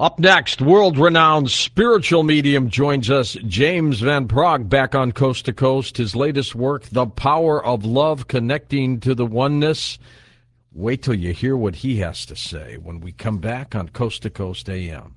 Up next, world-renowned spiritual medium joins us, James Van Praagh, back on Coast to Coast. His latest work, The Power of Love, Connecting to the Oneness. Wait till you hear what he has to say when we come back on Coast to Coast AM.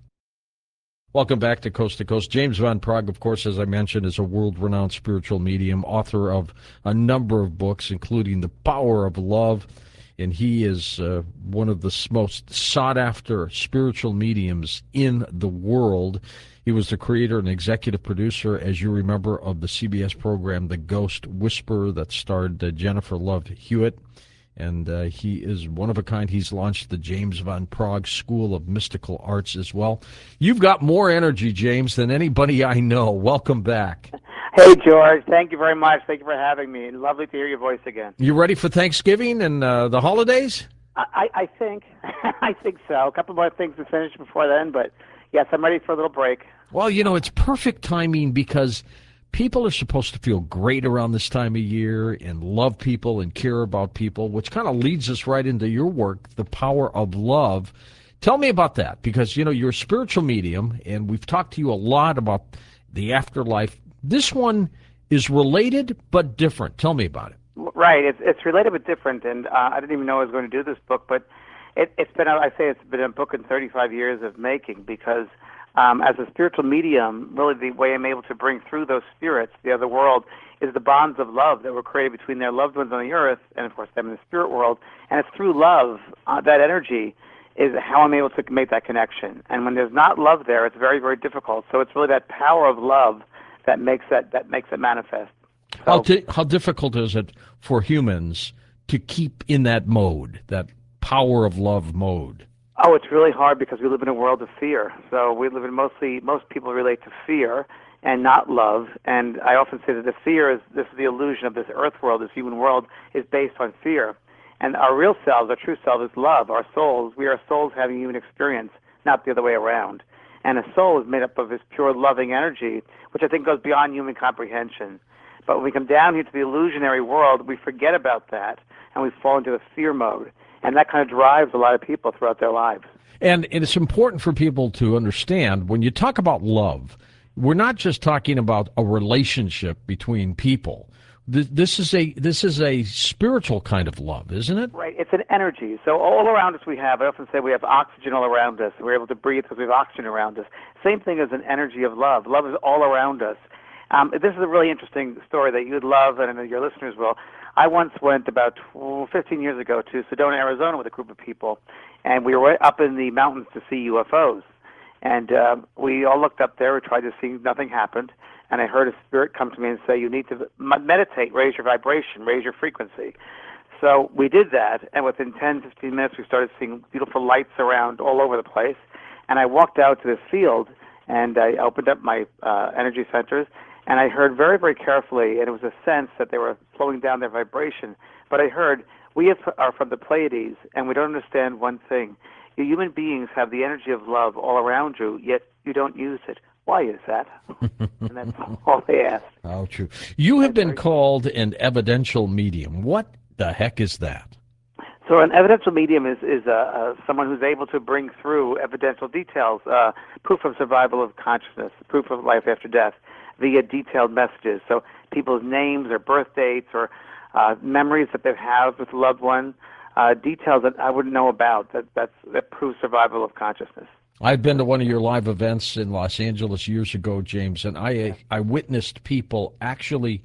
Welcome back to Coast. James Van Praagh, of course, as I mentioned, is a world-renowned spiritual medium, author of a number of books, including The Power of Love. And he is one of the most sought-after spiritual mediums in the world. He was the creator and executive producer, as you remember, of the CBS program The Ghost Whisperer that starred Jennifer Love Hewitt. And he is one of a kind. He's launched the James Van Praagh School of Mystical Arts as well. You've got more energy, James, than anybody I know. Welcome back. Hey, George. Thank you very much. Thank you for having me. Lovely to hear your voice again. You ready for Thanksgiving and the holidays? I think. I think so. A couple more things to finish before then, but yes, I'm ready for a little break. Well, you know, it's perfect timing because people are supposed to feel great around this time of year and love people and care about people, which kind of leads us right into your work, The Power of Love. Tell me about that because, you know, you're a spiritual medium, and we've talked to you a lot about the afterlife. This one is related but different. Tell me about it. Right. It's related but different, and I didn't even know I was going to do this book, but it's been a book in 35 years of making because as a spiritual medium, really the way I'm able to bring through those spirits, the other world, is the bonds of love that were created between their loved ones on the earth and, of course, them in the spirit world. And it's through love, that energy is how I'm able to make that connection. And when there's not love there, it's very, very difficult. So it's really that power of love that makes it manifest. So, how difficult is it for humans to keep in that mode, that power of love mode? Oh, it's really hard because we live in a world of fear. So we live in most people relate to fear and not love. And I often say that this is the illusion of this earth world, this human world is based on fear. And our real selves, our true self is love. Our souls, we are souls having human experience, not the other way around. And a soul is made up of this pure loving energy, which I think goes beyond human comprehension. But when we come down here to the illusionary world, we forget about that, and we fall into a fear mode. And that kind of drives a lot of people throughout their lives. And it's important for people to understand, when you talk about love, we're not just talking about a relationship between people. This is a spiritual kind of love, isn't it? Right. It's an energy. So all around us I often say we have oxygen all around us. We're able to breathe because we have oxygen around us. Same thing as an energy of love. Love is all around us. This is a really interesting story that you'd love and your listeners will. I once went about 15 years ago to Sedona, Arizona with a group of people, and we were up in the mountains to see UFOs. And we all looked up there, we tried to see, nothing happened. And I heard a spirit come to me and say, you need to meditate, raise your vibration, raise your frequency. So we did that, and within 10, 15 minutes, we started seeing beautiful lights around all over the place. And I walked out to this field, and I opened up my energy centers, and I heard very, very carefully, and it was a sense that they were slowing down their vibration. But I heard, we are from the Pleiades, and we don't understand one thing. You human beings have the energy of love all around you, yet you don't use it. Why is that? And that's all they asked. How true. You have been called an evidential medium. What the heck is that? So an evidential medium is someone who's able to bring through evidential details, proof of survival of consciousness, proof of life after death, via detailed messages. So people's names or birth dates or memories that they've had with a loved one, details that I wouldn't know about that prove survival of consciousness. I've been to one of your live events in Los Angeles years ago, James, and I witnessed people actually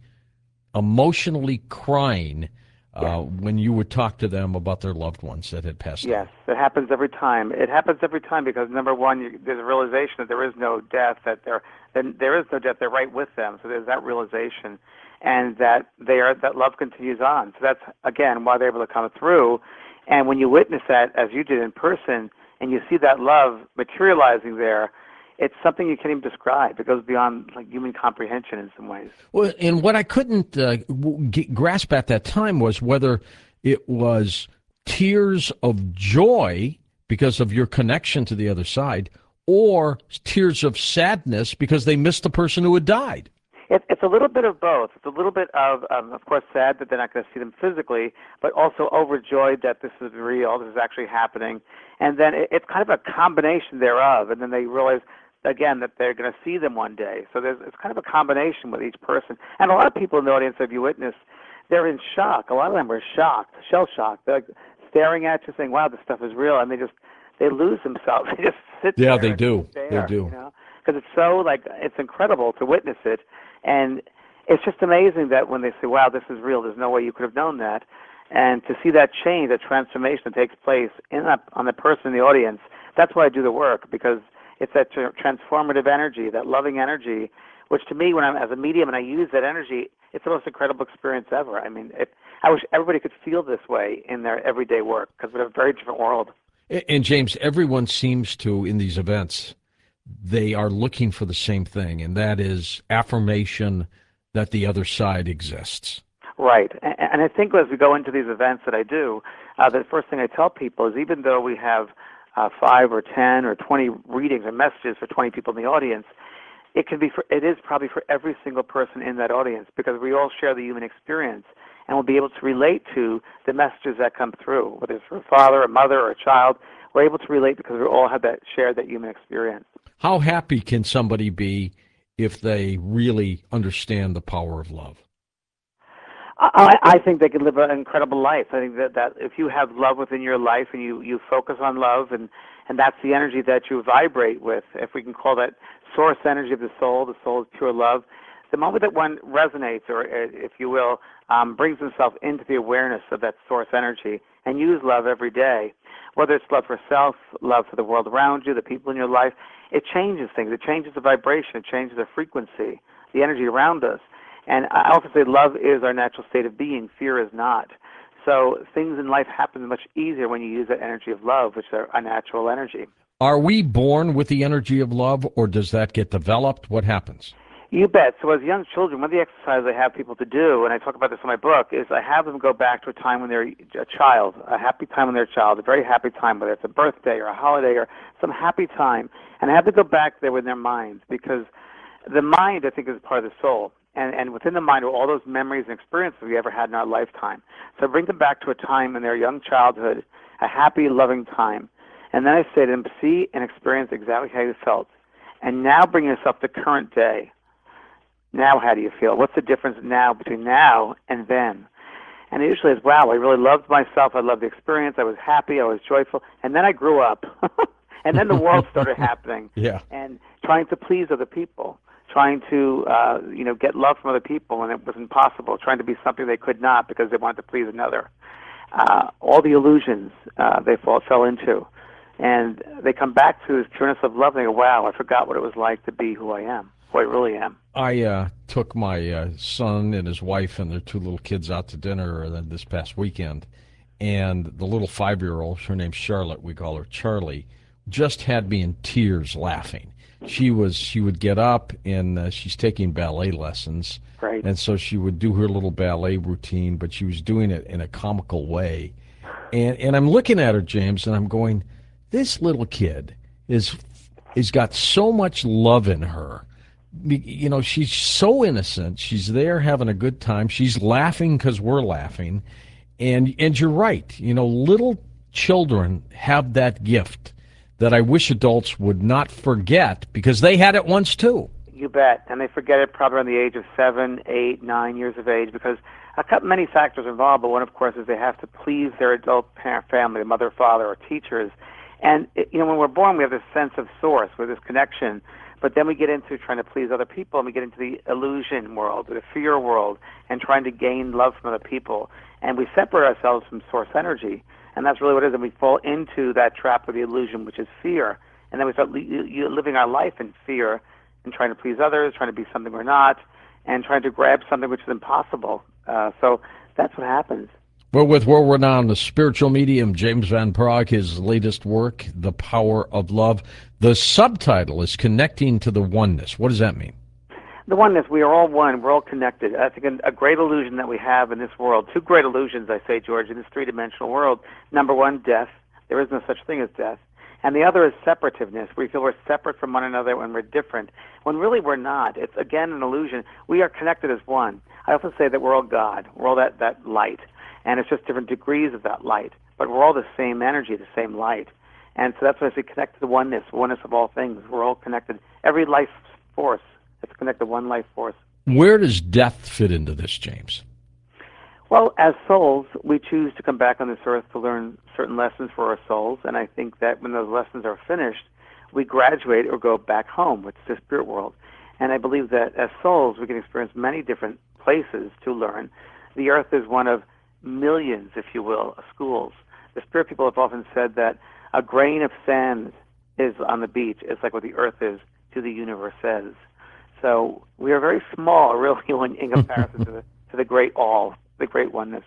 emotionally crying when you would talk to them about their loved ones that had passed away. Yes, it happens every time. It happens every time because, number one, there's a realization that there is no death, that there is no death, they're right with them. So there's that realization, and that love continues on. So that's, again, why they're able to come through. And when you witness that, as you did in person, and you see that love materializing there, it's something you can't even describe. It goes beyond human comprehension in some ways. Well, and what I couldn't grasp at that time was whether it was tears of joy because of your connection to the other side, or tears of sadness because they missed the person who had died. It's a little bit of both. It's a little bit of course, sad that they're not going to see them physically, but also overjoyed that this is real, this is actually happening. And then it's kind of a combination thereof. And then they realize, again, that they're going to see them one day. So it's kind of a combination with each person. And a lot of people in the audience, if you witness, they're in shock. A lot of them are shocked, shell-shocked. They're like staring at you saying, wow, this stuff is real. And they lose themselves. They just sit there. Yeah, they do. Stare, they do. You know? Because it's so, it's incredible to witness it. And it's just amazing that when they say, wow, this is real, there's no way you could have known that. And to see that change, that transformation that takes place on the person in the audience, that's why I do the work, because it's that transformative energy, that loving energy, which to me, when I'm as a medium and I use that energy, it's the most incredible experience ever. I mean, I wish everybody could feel this way in their everyday work, because we're a very different world. And James, everyone seems to, in these events, they are looking for the same thing, and that is affirmation that the other side exists. Right. And I think as we go into these events that I do, the first thing I tell people is, even though we have 5 or 10 or 20 readings or messages for 20 people in the audience, it is probably for every single person in that audience, because we all share the human experience, and we'll be able to relate to the messages that come through, whether it's for a father, a mother, or a child. We're able to relate because we all have shared that human experience. How happy can somebody be if they really understand the power of love? I think they can live an incredible life. I think that if you have love within your life and you focus on love, and that's the energy that you vibrate with, if we can call that source energy of the soul is pure love. The moment that one resonates, or if you will, brings himself into the awareness of that source energy and use love every day, whether it's love for self, love for the world around you, the people in your life, it changes things. It changes the vibration. It changes the frequency, the energy around us. And I also say love is our natural state of being. Fear is not. So things in life happen much easier when you use that energy of love, which is our natural energy. Are we born with the energy of love, or does that get developed? What happens? You bet. So as young children, one of the exercises I have people to do, and I talk about this in my book, is I have them go back to a time when they're a child, a happy time when they're a child, a very happy time, whether it's a birthday or a holiday or some happy time, and I have to go back there with their minds, because the mind, I think, is part of the soul. And within the mind are all those memories and experiences we ever had in our lifetime. So I bring them back to a time in their young childhood, a happy, loving time. And then I say to them, see and experience exactly how you felt. And now bring yourself to current day. Now how do you feel? What's the difference now between now and then? And it usually is, wow, I really loved myself. I loved the experience. I was happy. I was joyful. And then I grew up. And then the world started happening. Yeah. And trying to please other people. Trying to, get love from other people when it was impossible, trying to be something they could not because they wanted to please another. All the illusions they fell into. And they come back to this pureness of love, and they go, wow, I forgot what it was like to be who I am, who I really am. I took my son and his wife and their 2 little kids out to dinner this past weekend, and the little 5-year-old, her name's Charlotte, we call her Charlie, just had me in tears laughing. She would get up, and she's taking ballet lessons. Right. And so she would do her little ballet routine, but she was doing it in a comical way. And I'm looking at her, James, and I'm going, this little kid is got so much love in her. You know, she's so innocent. She's there having a good time. She's laughing because we're laughing. And you're right. You know, little children have that gift that I wish adults would not forget, because they had it once too. You bet. And they forget it probably around the age of 7, 8, 9 years of age, because many factors are involved, but one, of course, is they have to please their adult family, mother, father, or teachers. And, when we're born, we have this sense of source, with this connection, but then we get into trying to please other people, and we get into the illusion world, the fear world, and trying to gain love from other people. And we separate ourselves from source energy. And that's really what it is. And we fall into that trap of the illusion, which is fear. And then we start living our life in fear and trying to please others, trying to be something we're not, and trying to grab something which is impossible. So that's what happens. Well, with world-renowned spiritual medium James Van Praagh, his latest work, The Power of Love, the subtitle is Connecting to the Oneness. What does that mean? The oneness, we are all one, we're all connected. I think a great illusion that we have in this world, 2 great illusions, I say, George, in this 3-dimensional world. Number 1, death. There is no such thing as death. And the other is separativeness. We feel we're separate from one another when we're different, when really we're not. It's, again, an illusion. We are connected as one. I often say that we're all God. We're all that light. And it's just different degrees of that light. But we're all the same energy, the same light. And so that's why I say connect to the oneness of all things. We're all connected. Every life force is connected to one life force. Where does death fit into this, James? Well, as souls, we choose to come back on this earth to learn certain lessons for our souls, and I think that when those lessons are finished, we graduate or go back home, which is the spirit world. And I believe that as souls, we can experience many different places to learn. The earth is one of millions, if you will, of schools. The spirit people have often said that a grain of sand is on the beach. It's like what the earth is to the universe says. So we are very small, really, in comparison to the great all, the great oneness.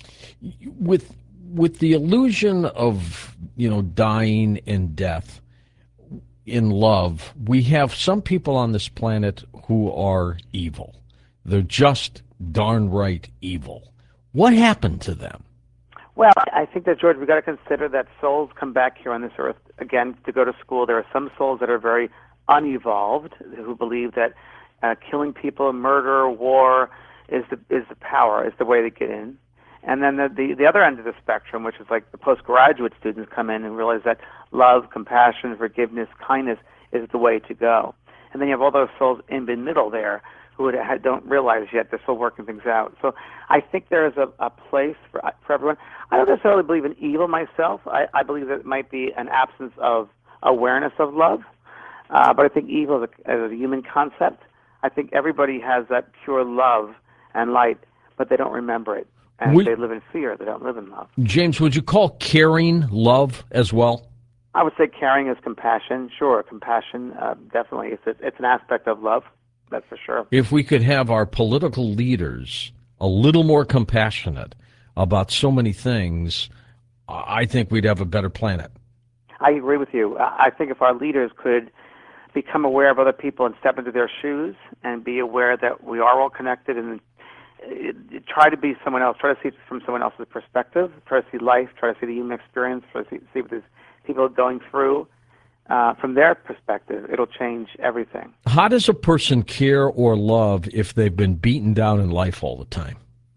With the illusion of dying and death in love, we have some people on this planet who are evil. They're just darn right evil. What happened to them? Well, I think that, George, we've got to consider that souls come back here on this earth, again, to go to school. There are some souls that are very unevolved, who believe that killing people, murder, war is the power, is the way to get in. And then the other end of the spectrum, which is like the postgraduate students come in and realize that love, compassion, forgiveness, kindness is the way to go. And then you have all those souls in the middle there who don't realize yet they're still working things out. So I think there is a place for everyone. I don't necessarily believe in evil myself. I believe that it might be an absence of awareness of love. But I think evil is a human concept. I think everybody has that pure love and light, but they don't remember it. And they live in fear. They don't live in love. James, would you call caring love as well? I would say caring is compassion. Sure, compassion, definitely. It's an aspect of love, that's for sure. If we could have our political leaders a little more compassionate about so many things, I think we'd have a better planet. I agree with you. I think if our leaders could become aware of other people and step into their shoes and be aware that we are all connected and try to be someone else, try to see it from someone else's perspective, try to see life, try to see the human experience, try to see what these people are going through. From their perspective, it'll change everything. How does a person care or love if they've been beaten down in life all the time?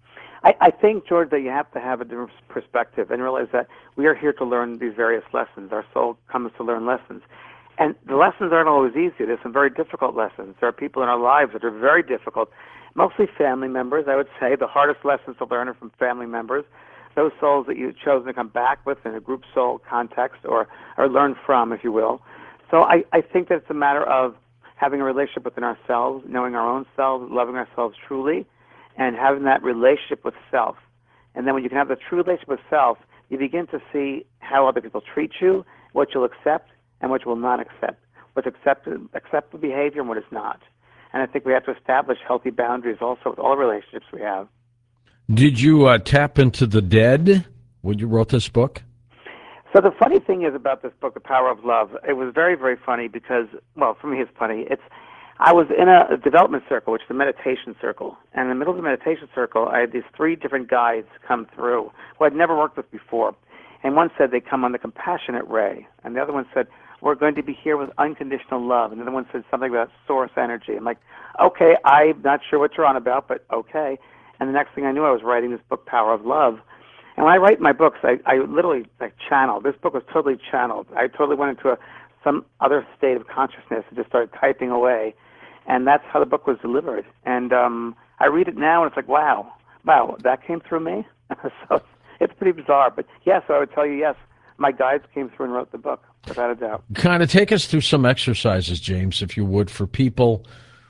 I think, George, that you have to have a different perspective and realize that we are here to learn these various lessons. Our soul comes to learn lessons. And the lessons aren't always easy. There's some very difficult lessons. There are people in our lives that are very difficult, mostly family members, I would say. The hardest lessons to learn are from family members, those souls that you've chosen to come back with in a group soul context or learn from, if you will. So I think that it's a matter of having a relationship within ourselves, knowing our own selves, loving ourselves truly, and having that relationship with self. And then when you can have the true relationship with self, you begin to see how other people treat you, what you'll accept, and what you will not accept, what's acceptable behavior and what is not. And I think we have to establish healthy boundaries also with all relationships we have. Did you tap into the dead when you wrote this book? So the funny thing is about this book, The Power of Love, it was very, very funny because, well, for me it's funny. I was in a development circle, which is a meditation circle. And in the middle of the meditation circle, I had these 3 different guides come through who I'd never worked with before. And one said they come on the compassionate ray. And the other one said, we're going to be here with unconditional love. And the other one said something about source energy. I'm like, okay, I'm not sure what you're on about, but okay. And the next thing I knew, I was writing this book, Power of Love. And when I write my books, I literally channel. This book was totally channeled. I totally went into some other state of consciousness and just started typing away. And that's how the book was delivered. And I read it now, and it's like, wow, that came through me? So it's pretty bizarre. But, yes, I would tell you, yes, my guides came through and wrote the book, without a doubt. Kind of take us through some exercises, James, if you would, for people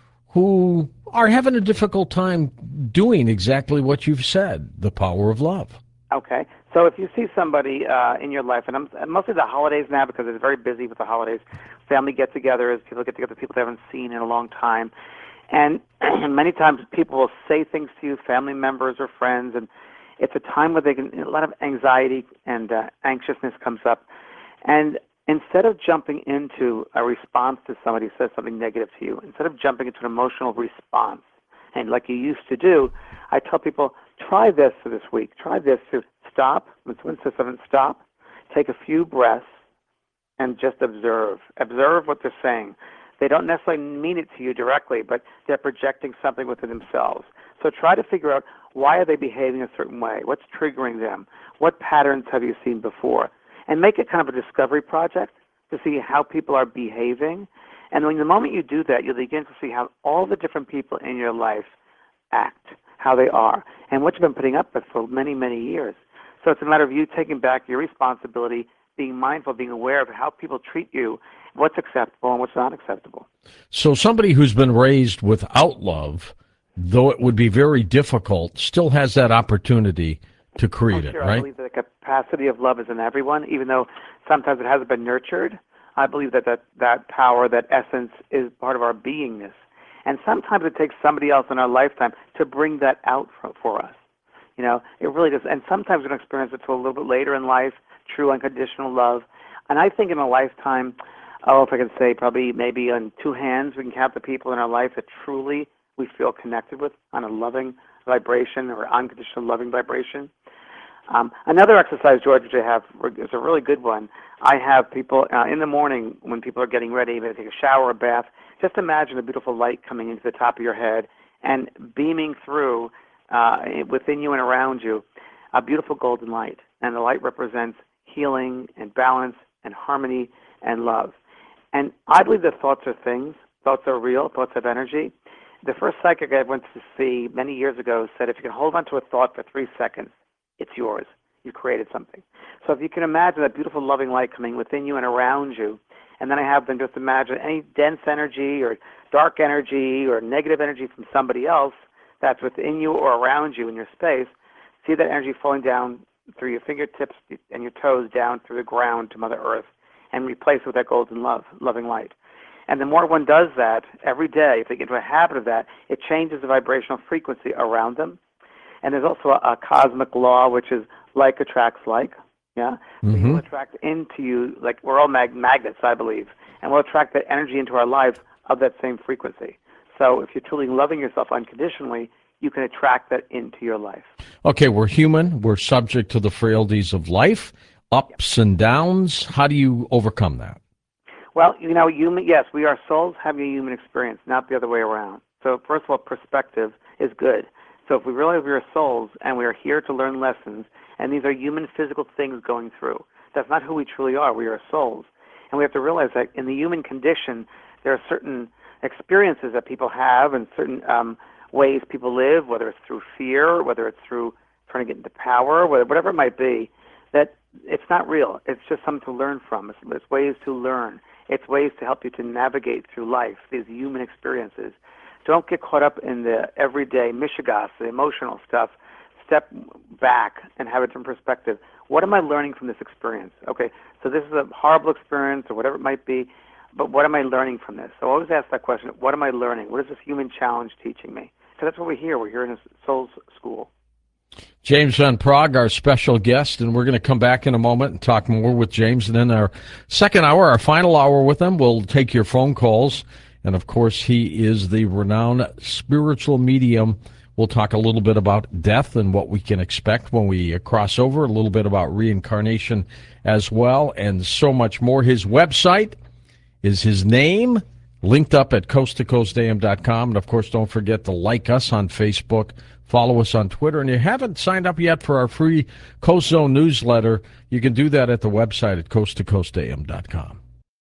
who are having a difficult time doing exactly what you've said, the power of love. Okay. So if you see somebody in your life, and mostly the holidays now because it's very busy with the holidays, family get-togethers, people get together, people they haven't seen in a long time. And many times people will say things to you, family members or friends, and it's a time where a lot of anxiety and anxiousness comes up. And instead of jumping into a response to somebody who says something negative to you, instead of jumping into an emotional response, and like you used to do, I tell people, try this for this week. Try this to stop. When someone says something, stop, take a few breaths, and just observe. Observe what they're saying. They don't necessarily mean it to you directly, but they're projecting something within themselves. So try to figure out, why are they behaving a certain way? What's triggering them? What patterns have you seen before? And make it kind of a discovery project to see how people are behaving. And when the moment you do that, you'll begin to see how all the different people in your life act, how they are, and what you've been putting up with for many, many years. So it's a matter of you taking back your responsibility, being mindful, being aware of how people treat you, what's acceptable and what's not acceptable. So somebody who's been raised without love, though it would be very difficult, still has that opportunity to create it, Sure. right? I believe that the capacity of love is in everyone, even though sometimes it hasn't been nurtured. I believe that power, that essence, is part of our beingness. And sometimes it takes somebody else in our lifetime to bring that out for us. You know, it really does. And sometimes we don't experience it till a little bit later in life, true unconditional love. And I think in a lifetime, if I could say, probably maybe on two hands, we can count the people in our life that truly we feel connected with on a loving vibration or unconditional loving vibration. Another exercise, George, which I have is a really good one. I have people in the morning when people are getting ready, they take a shower or bath, just imagine a beautiful light coming into the top of your head and beaming through within you and around you, a beautiful golden light. And the light represents healing and balance and harmony and love. And I believe that thoughts are things. Thoughts are real. Thoughts have energy. The first psychic I went to see many years ago said if you can hold on to a thought for 3 seconds, it's yours. You created something. So if you can imagine that beautiful loving light coming within you and around you, and then I have them just imagine any dense energy or dark energy or negative energy from somebody else that's within you or around you in your space, see that energy falling down through your fingertips and your toes down through the ground to Mother Earth and replace it with that golden loving light. And the more one does that every day, if they get into a habit of that, it changes the vibrational frequency around them. And there's also a cosmic law, which is like attracts like. Yeah? So you'll attract into you, like we're all magnets, I believe, and we'll attract that energy into our lives of that same frequency. So if you're truly loving yourself unconditionally, you can attract that into your life. Okay, we're human. We're subject to the frailties of life, ups and downs. How do you overcome that? Well, you know, yes, we are souls having a human experience, not the other way around. So first of all, perspective is good. So if we realize we are souls and we are here to learn lessons, and these are human physical things going through, that's not who we truly are. We are souls. And we have to realize that in the human condition, there are certain experiences that people have and certain ways people live, whether it's through fear, whether it's through trying to get into power, whatever it might be, that it's not real. It's just something to learn from. It's ways to learn. It's ways to help you to navigate through life, these human experiences. Don't get caught up in the everyday mishigas, the emotional stuff. Step back and have a different perspective. What am I learning from this experience? Okay, so this is a horrible experience or whatever it might be, but what am I learning from this? So always ask that question, what am I learning? What is this human challenge teaching me? So that's what we're here. We're here in a soul's school. James Van Praagh, our special guest, and we're going to come back in a moment and talk more with James. And then our second hour, our final hour with him, we'll take your phone calls. And, of course, he is the renowned spiritual medium. We'll talk a little bit about death and what we can expect when we cross over, a little bit about reincarnation as well, and so much more. His website is his name, linked up at coasttocoastam.com. And, of course, don't forget to like us on Facebook, follow us on Twitter. And if you haven't signed up yet for our free Coast Zone newsletter, you can do that at the website at coasttocoastam.com.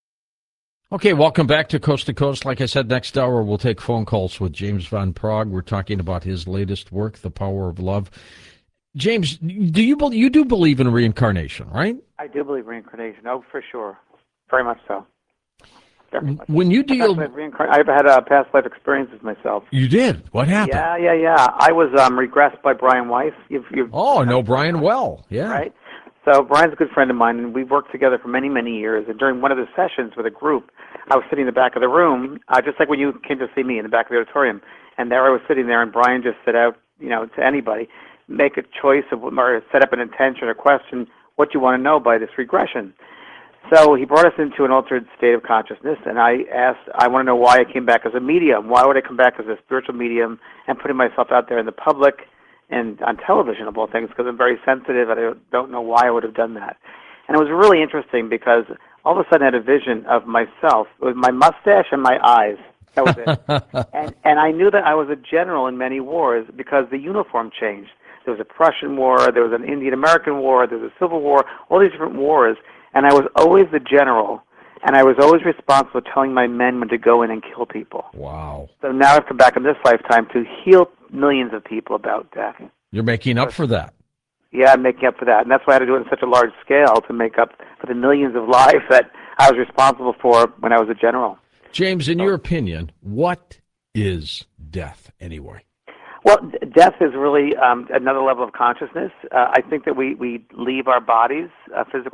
Okay, welcome back to Coast to Coast. Like I said, next hour we'll take phone calls with James Van Praagh. We're talking about his latest work, The Power of Love. James, you do believe in reincarnation, right? I do believe reincarnation. Oh, for sure. Very much so. Very much. When you deal... I've had past life experiences myself. You did? What happened? Yeah. I was regressed by Brian Weiss. I know Brian well. Yeah. Right? So Brian's a good friend of mine, and we've worked together for many, many years. And during one of the sessions with a group, I was sitting in the back of the room, just like when you came to see me in the back of the auditorium. And there I was sitting there, and Brian just said out, to anybody, make a choice or set up an intention or question what you want to know by this regression. So he brought us into an altered state of consciousness, and I want to know why I came back as a medium. Why would I come back as a spiritual medium and putting myself out there in the public and on television, of all things, because I'm very sensitive, and I don't know why I would have done that. And it was really interesting because all of a sudden I had a vision of myself with my mustache and my eyes. That was it. And I knew that I was a general in many wars because the uniform changed. There was a Prussian war, there was an Indian-American war, there was a Civil War, all these different wars, and I was always the general, and I was always responsible for telling my men when to go in and kill people. Wow. So now I've come back in this lifetime to heal millions of people about death. You're making up for that. Yeah, I'm making up for that, and that's why I had to do it on such a large scale to make up for the millions of lives that I was responsible for when I was a general. James, in your opinion, what is death anyway? Well, death is really another level of consciousness. I think that we leave our bodies, our physical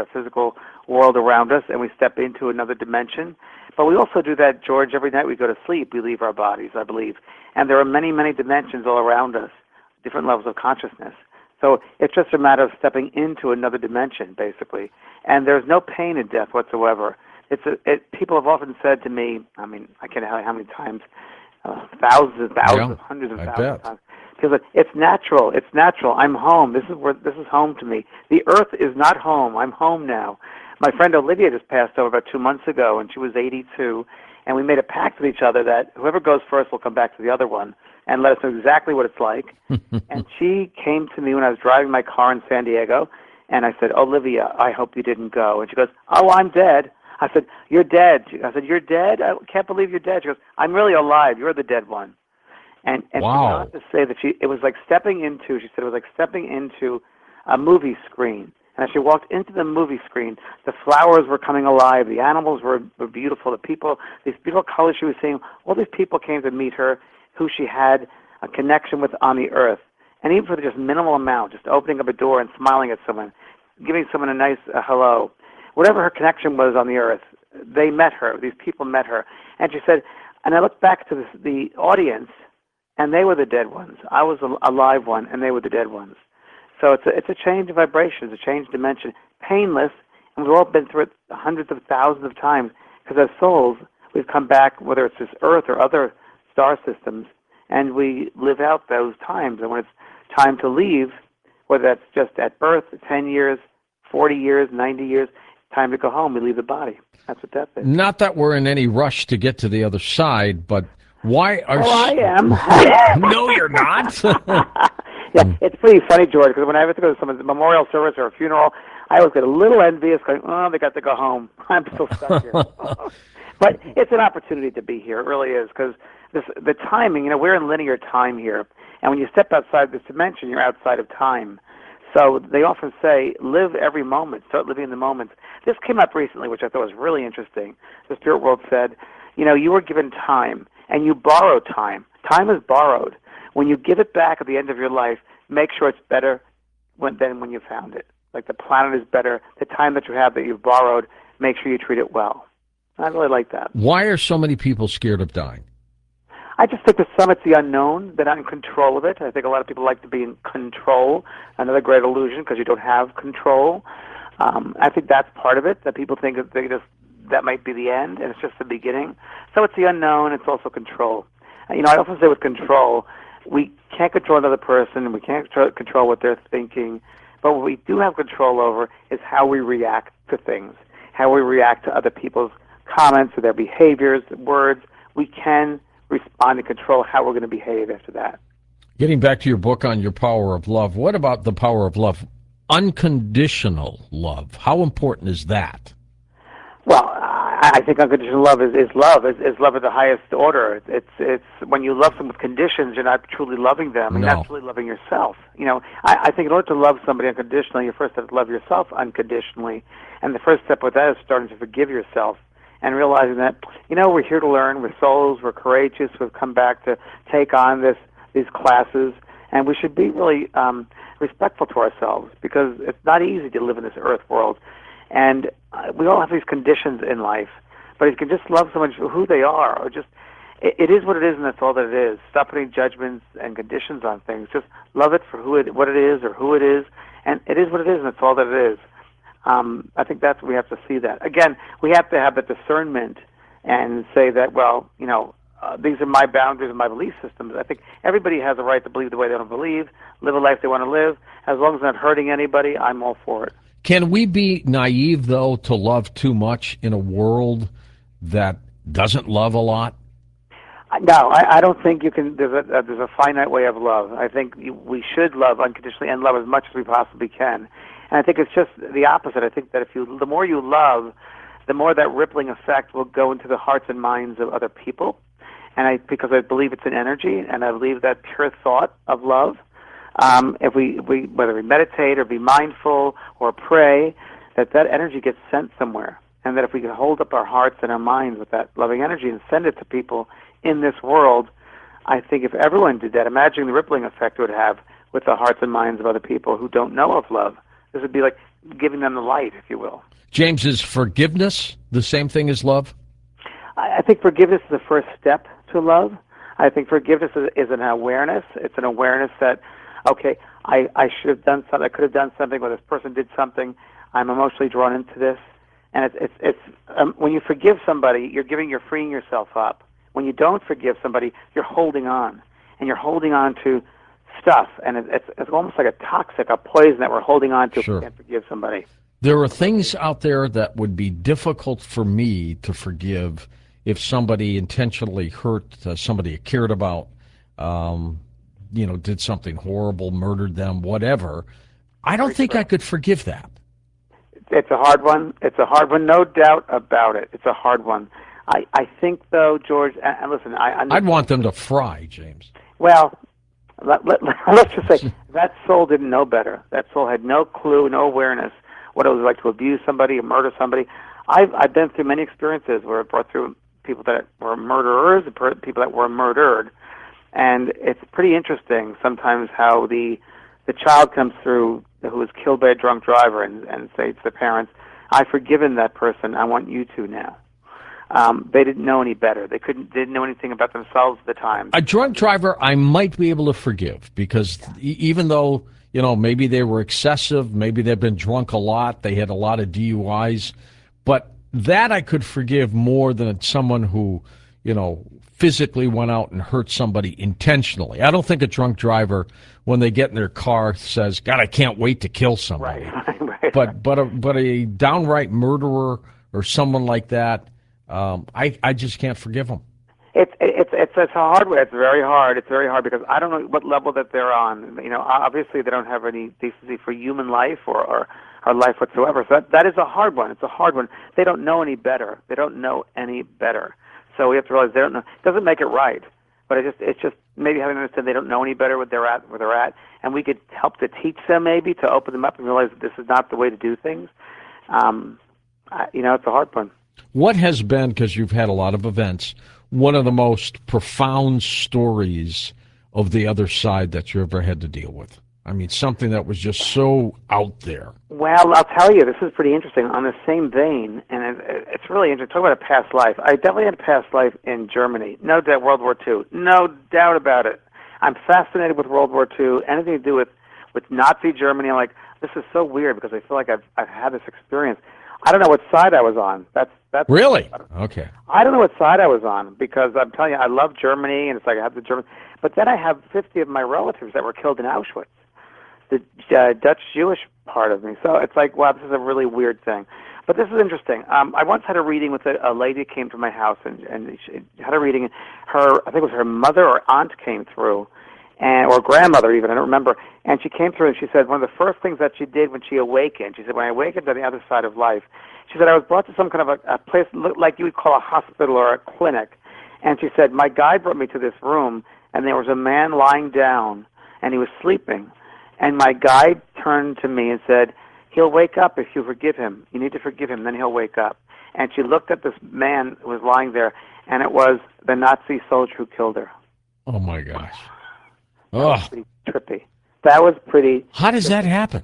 world around us, and we step into another dimension. But we also do that, George, every night we go to sleep, we leave our bodies, I believe. And there are many, many dimensions all around us, different levels of consciousness. So it's just a matter of stepping into another dimension, basically. And there's no pain in death whatsoever. People have often said to me, I mean, I can't tell you how many times, thousands and thousands, hundreds of thousands of times. Because it's natural. It's natural. I'm home. This is home to me. The earth is not home. I'm home now. My friend Olivia just passed over about 2 months ago, and she was 82, and we made a pact with each other that whoever goes first will come back to the other one and let us know exactly what it's like. And she came to me when I was driving my car in San Diego, and I said, Olivia, I hope you didn't go. And she goes, oh, I'm dead. I said, you're dead. I said, you're dead? I can't believe you're dead. She goes, I'm really alive. You're the dead one. And wow. She went on to say that it was like stepping into a movie screen. And as she walked into the movie screen, the flowers were coming alive. The animals were beautiful. The people, these beautiful colors she was seeing, all these people came to meet her who she had a connection with on the earth. And even for just minimal amount, just opening up a door and smiling at someone, giving someone a nice hello, whatever her connection was on the earth, they met her. These people met her. And she said, and I looked back to the audience, and they were the dead ones. I was a live one, and they were the dead ones. So it's a change of vibration. It's a change of dimension. Painless, and we've all been through it hundreds of thousands of times, because as souls, we've come back, whether it's this Earth or other star systems, and we live out those times. And when it's time to leave, whether that's just at birth, 10 years, 40 years, 90 years, time to go home, we leave the body. That's what death is. Not that we're in any rush to get to the other side, but why are... Oh, I am. No, you're not. Yeah, it's pretty funny, George, because when I have to go to someone's memorial service or a funeral, I always get a little envious, going, oh, they got to go home. I'm still stuck here. But it's an opportunity to be here. It really is, because the timing, we're in linear time here. And when you step outside this dimension, you're outside of time. So they often say, live every moment, start living in the moment. This came up recently, which I thought was really interesting. The Spirit World said, you were given time, and you borrow time. Time is borrowed. When you give it back at the end of your life, make sure it's better than when you found it. Like the planet is better. The time that you have that you've borrowed, make sure you treat it well. I really like that. Why are so many people scared of dying? I just think with some it's the unknown. They're not in control of it. I think a lot of people like to be in control. Another great illusion, because you don't have control. I think that's part of it, that people think that might be the end, and it's just the beginning. So it's the unknown. It's also control. I often say with control, we can't control another person, and we can't control what they're thinking. But what we do have control over is how we react to things, how we react to other people's comments or their behaviors, words. We can respond and control how we're going to behave after that. Getting back to your book on your power of love, what about the power of love? Unconditional love. How important is that? Well, I think unconditional love is love. Is love at the highest order. It's when you love someone with conditions, you're not truly loving them. You're not truly loving yourself. I think in order to love somebody unconditionally, you first have to love yourself unconditionally. And the first step with that is starting to forgive yourself and realizing that, we're here to learn. We're souls. We're courageous. We've come back to take on these classes. And we should be really respectful to ourselves, because it's not easy to live in this earth world. And we all have these conditions in life. But if you can just love someone for who they are, or just, it is what it is, and that's all that it is. Stop putting judgments and conditions on things. Just love it for what it is or who it is. And it is what it is, and that's all that it is. I think that's we have to see that. Again, we have to have the discernment and say that, these are my boundaries and my belief systems. I think everybody has a right to believe the way they want to believe, live a life they want to live. As long as it's not hurting anybody, I'm all for it. Can we be naive, though, to love too much in a world that doesn't love a lot? No, I don't think you can. There's a finite way of love. I think we should love unconditionally and love as much as we possibly can. And I think it's just the opposite. I think that the more you love, the more that rippling effect will go into the hearts and minds of other people. And because I believe it's an energy, and I believe that pure thought of love, if we whether we meditate or be mindful or pray, that energy gets sent somewhere. And that if we can hold up our hearts and our minds with that loving energy and send it to people in this world, I think if everyone did that, imagine the rippling effect it would have with the hearts and minds of other people who don't know of love. This would be like giving them the light, if you will. James, is forgiveness the same thing as love? I think forgiveness is the first step to love. I think forgiveness is an awareness. It's an awareness that, okay, I should have done something, I could have done something, or this person did something, I'm emotionally drawn into this. And it's when you forgive somebody, you're freeing yourself up. When you don't forgive somebody, you're holding on, and you're holding on to stuff, and it's almost like a toxic, a poison that we're holding on to. Sure. If we can't forgive somebody. There are things out there that would be difficult for me to forgive if somebody intentionally hurt somebody I cared about, did something horrible, murdered them, whatever. I don't think I could forgive that. It's a hard one. It's a hard one, no doubt about it. It's a hard one. I think, though, George, and listen, I'd want them to fry, James. Well, let's just say that soul didn't know better. That soul had no clue, no awareness what it was like to abuse somebody or murder somebody. I've been through many experiences where I've brought through people that were murderers, people that were murdered, and it's pretty interesting sometimes how the child comes through who was killed by a drunk driver and say to the parents, "I've forgiven that person. I want you to now." They didn't know any better. They didn't know anything about themselves at the time. A drunk driver, I might be able to forgive because even though maybe they were excessive, maybe they've been drunk a lot, they had a lot of DUIs, but that I could forgive more than someone who physically went out and hurt somebody intentionally. I don't think a drunk driver, when they get in their car, says, "God, I can't wait to kill somebody." Right. But a downright murderer or someone like that, I just can't forgive them. It's a hard way. It's very hard. It's very hard because I don't know what level that they're on. Obviously they don't have any decency for human life or life whatsoever. So that is a hard one. It's a hard one. They don't know any better. They don't know any better. So we have to realize they don't know. It doesn't make it right, but it's just maybe having to understand they don't know any better where they're at, and we could help to teach them, maybe to open them up and realize that this is not the way to do things. It's a hard one. What has been, because you've had a lot of events, one of the most profound stories of the other side that you ever had to deal with? I mean, something that was just so out there. Well, I'll tell you, this is pretty interesting. On the same vein, and it's really interesting. Talk about a past life. I definitely had a past life in Germany. No doubt, World War II. No doubt about it. I'm fascinated with World War II. Anything to do with Nazi Germany. I'm like, this is so weird because I feel like I've had this experience. I don't know what side I was on. That's really okay. I don't know what side I was on because I'm telling you, I love Germany, and it's like I have the German. But then I have 50 of my relatives that were killed in Auschwitz, the Dutch Jewish part of me. So it's like, wow, this is a really weird thing. But this is interesting. I once had a reading with a lady who came to my house, and she had a reading. I think it was her mother or aunt came through, or grandmother even, I don't remember. And she came through and she said one of the first things that she did when she awakened, she said, when I awakened on the other side of life, she said, I was brought to some kind of a place like you would call a hospital or a clinic. And she said, my guide brought me to this room, and there was a man lying down, and he was sleeping. And my guide turned to me and said, he'll wake up if you forgive him. You need to forgive him, then he'll wake up. And she looked at this man who was lying there, and it was the Nazi soldier who killed her. Oh, my gosh. That was pretty trippy. That was pretty... How does that happen?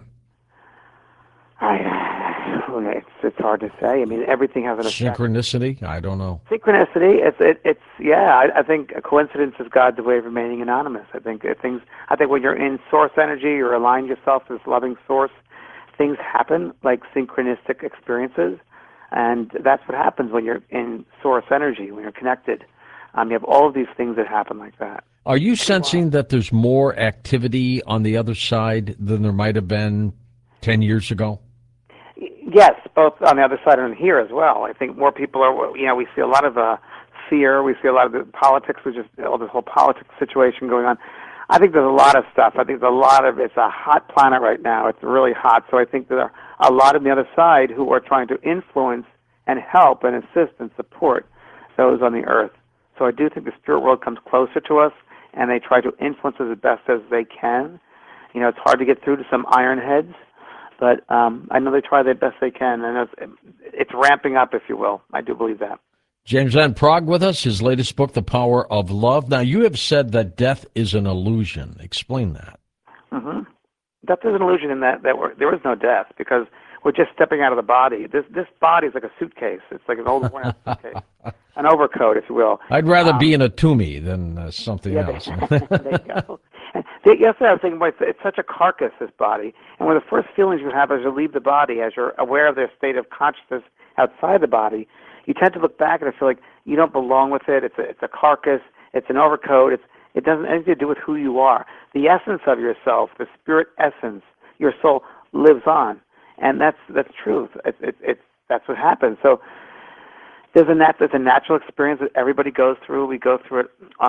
It's hard to say. I mean, everything has an effect. Synchronicity? I don't know. Synchronicity. I think a coincidence is God's way of remaining anonymous. I think when you're in source energy, you're aligning yourself to this loving source, things happen like synchronistic experiences, and that's what happens when you're in source energy, when you're connected. You have all of these things that happen like that. Are you sensing that there's more activity on the other side than there might have been 10 years ago? Yes, both on the other side and here as well. I think more people are, we see a lot of fear. We see a lot of the politics, which is all this whole politics situation going on. I think there's a lot of stuff. I think it's a hot planet right now. It's really hot. So I think there are a lot on the other side who are trying to influence and help and assist and support those on the earth. So I do think the spirit world comes closer to us, and they try to influence us as best as they can. It's hard to get through to some iron heads, but I know they try their best they can, and it's ramping up, if you will. I do believe that. James Van Praagh with us, his latest book, The Power of Love. Now, you have said that death is an illusion. Explain that. Mm-hmm. Death is an illusion in that there is no death, because we're just stepping out of the body. This body is like a suitcase. It's like an old worn-out suitcase, an overcoat, if you will. I'd rather be in a tombie than something else. There you go. Yesterday I was thinking, it's such a carcass, this body, and one of the first feelings you have as you leave the body, as you're aware of their state of consciousness outside the body, you tend to look back and feel like you don't belong with it. It's a carcass. It's an overcoat. It doesn't have anything to do with who you are. The essence of yourself, the spirit essence, your soul lives on, and that's truth. That's what happens. So there's a natural experience that everybody goes through. We go through it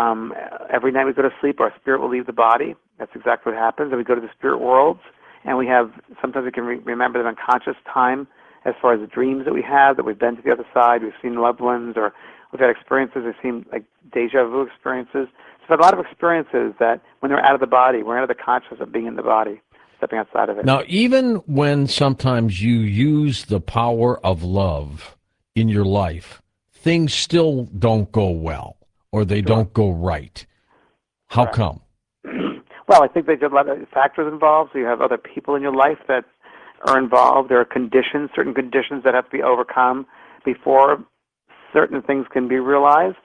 every night we go to sleep. Our spirit will leave the body. That's exactly what happens. And we go to the spirit worlds, and sometimes we can remember that unconscious time as far as the dreams that we have, that we've been to the other side, we've seen loved ones, or we've had experiences that seem like deja vu experiences. So a lot of experiences that when they're out of the body, we're out of the consciousness of being in the body, stepping outside of it. Now, even when sometimes you use the power of love in your life, things still don't go well, or they don't go right. How come? Well, I think there's a lot of factors involved. So you have other people in your life that are involved. There are certain conditions that have to be overcome before certain things can be realized.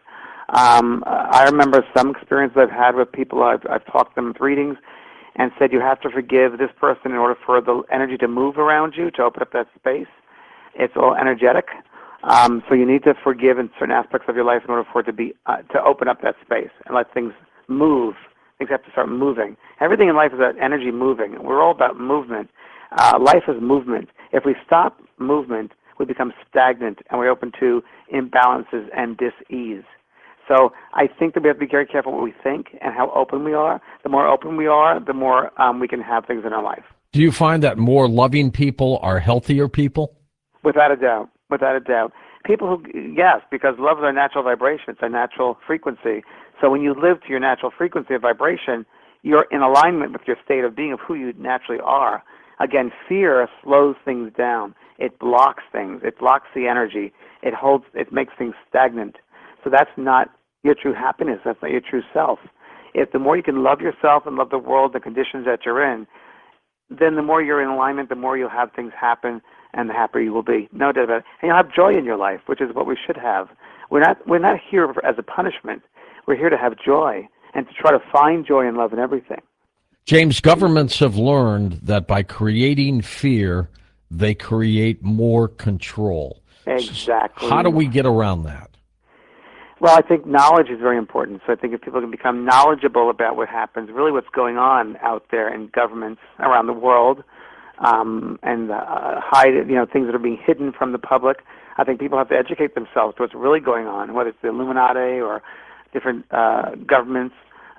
I remember some experiences I've had with people. I've talked to them with readings and said you have to forgive this person in order for the energy to move around you, to open up that space. It's all energetic. So you need to forgive in certain aspects of your life in order for it to be to open up that space and let things move. Things have to start moving. Everything in life is about energy moving. We're all about movement. Life is movement. If we stop movement, we become stagnant, and we're open to imbalances and dis-ease. So I think that we have to be very careful what we think and how open we are. The more open we are, the more we can have things in our life. Do you find that more loving people are healthier people? Without a doubt. Without a doubt. People yes, because love is our natural vibration. It's our natural frequency. So when you live to your natural frequency of vibration, you're in alignment with your state of being, of who you naturally are. Again, fear slows things down. It blocks things. It blocks the energy. It makes things stagnant. So that's not your true happiness. That's not your true self. If the more you can love yourself and love the world, the conditions that you're in, then the more you're in alignment, the more you'll have things happen, and the happier you will be. No doubt about it. And you'll have joy in your life, which is what we should have. We're not here as a punishment. We're here to have joy and to try to find joy and love in everything. James, governments have learned that by creating fear, they create more control. Exactly. How do we get around that? Well, I think knowledge is very important. So I think if people can become knowledgeable about what happens, really what's going on out there in governments around the world, and hide, things that are being hidden from the public, I think people have to educate themselves to what's really going on, whether it's the Illuminati or different governments.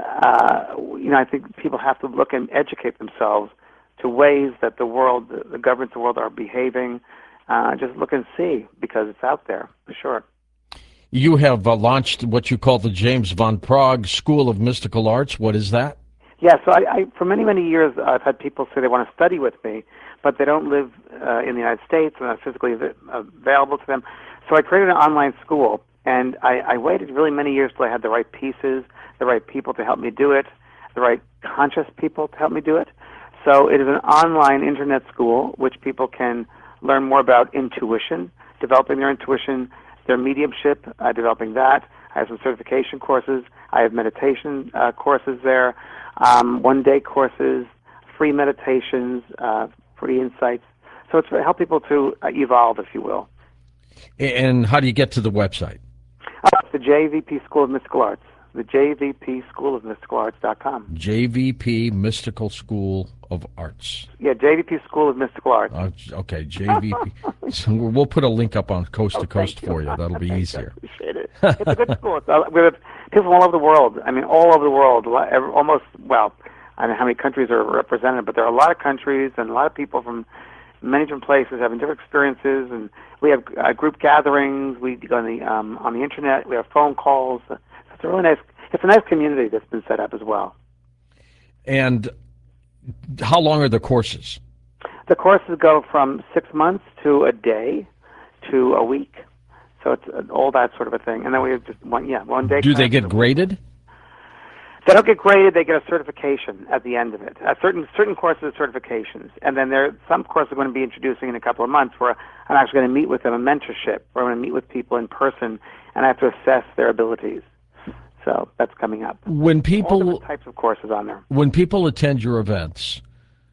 I think people have to look and educate themselves to ways that the governments of the world are behaving. Just look and see, because it's out there, for sure. You have launched what you call the James Van Praagh School of Mystical Arts. What is that? Yeah, so I for many, many years, I've had people say they want to study with me, but they don't live in the United States and not physically available to them. So I created an online school, and I waited really many years till I had the right pieces, the right people to help me do it, the right conscious people to help me do it. So it is an online internet school which people can learn more about intuition, developing their intuition, their mediumship, developing that. I have some certification courses. I have meditation courses there, one-day courses, free meditations, free insights. So it's to help people to evolve, if you will. And how do you get to the website? It's the JVP School of Mystical Arts, the JVP School of Mystical Arts.com. JVP Mystical School of Arts. Yeah, JVP School of Mystical Arts. Okay, JVP. So we'll put a link up on Coast to Coast for you. That'll be easier. I appreciate it. It's a good school. We have people all over the world. I mean, all over the world. Almost, well, I don't know how many countries are represented, but there are a lot of countries and a lot of people from many different places having different experiences. And we have group gatherings. We go on the internet. We have phone calls. It's a really nice. It's a nice community that's been set up as well. And how long are the courses? The courses go from 6 months to a day to a week. So it's all that sort of a thing. And then we have just one day. Do they get graded? They don't get graded. They get a certification at the end of it. Certain courses are certifications. And then some courses are going to be introducing in a couple of months where I'm actually going to meet with them, a mentorship, where I'm going to meet with people in person, and I have to assess their abilities. So that's coming up. When people, all different types of courses on there. When people attend your events,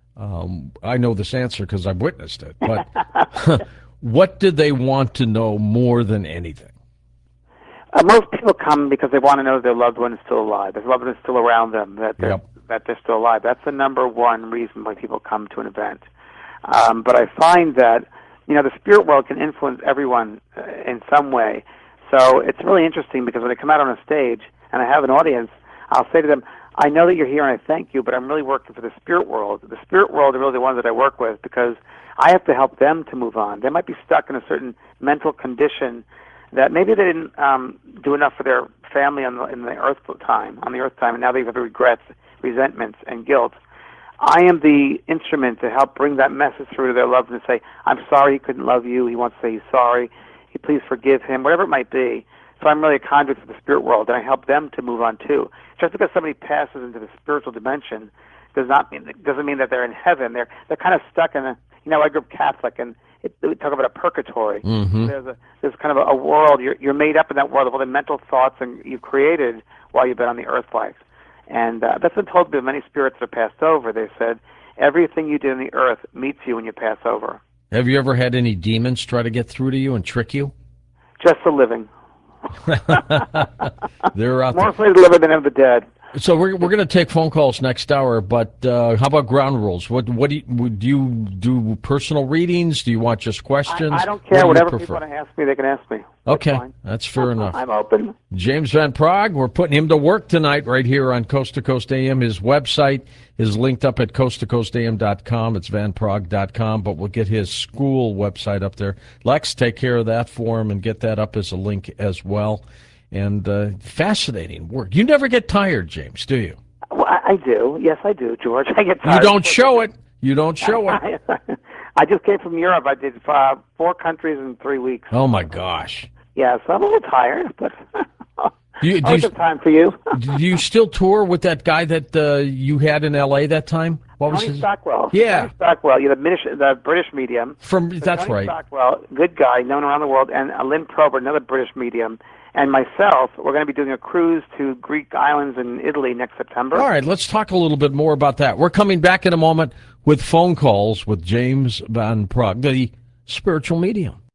I know this answer because I've witnessed it, but what do they want to know more than anything? Most people come because they want to know their loved one is still alive. Their loved one is still around them, that they're still alive. That's the number one reason why people come to an event. But I find that, the spirit world can influence everyone in some way. So it's really interesting because when I come out on a stage and I have an audience, I'll say to them, I know that you're here and I thank you, but I'm really working for the spirit world. The spirit world are really the ones that I work with because I have to help them to move on. They might be stuck in a certain mental condition that maybe they didn't do enough for their family in the earth time, and now they have regrets, resentments, and guilt. I am the instrument to help bring that message through to their loved one and say, I'm sorry he couldn't love you. He wants to say he's sorry. Please forgive him, whatever it might be. So I'm really a conduit for the spirit world, and I help them to move on too. Just because somebody passes into the spiritual dimension doesn't mean that they're in heaven. They're kind of stuck in I grew up Catholic, and we talk about a purgatory. Mm-hmm. There's kind of a world. You're made up in that world of all the mental thoughts and you've created while you've been on the earth life. And that's been told by many spirits that have passed over. They said, everything you did on the earth meets you when you pass over. Have you ever had any demons try to get through to you and trick you? Just the living. They're out more there. afraid of the living than of the dead. So we're going to take phone calls next hour, but how about ground rules? What do you do? Personal readings? Do you want just questions? I don't care. What Whatever people want to ask me, they can ask me. Okay, that's fair enough. I'm open. James Van Praagh, we're putting him to work tonight right here on Coast to Coast AM. His website is linked up at coasttocoastam.com. It's vanpraagh.com, but we'll get his school website up there. Lex, take care of that for him and get that up as a link as well. And fascinating work. You never get tired, James, do you? Well, I do. Yes, I do, George. I get tired. You don't show it. You don't show it. I just came from Europe. I did 4 countries in 3 weeks. Oh, my gosh. Yeah, so I'm a little tired, but do you have time for you. Do you still tour with that guy that you had in L.A. that time? What was Tony his? Stockwell. Yeah. Tony Stockwell, the British medium. That's Tony right. Stockwell, good guy, known around the world, and Lynn Probert, another British medium. And myself, we're going to be doing a cruise to Greek islands in Italy next September. All right, let's talk a little bit more about that. We're coming back in a moment with phone calls with James Van Praagh, the spiritual medium.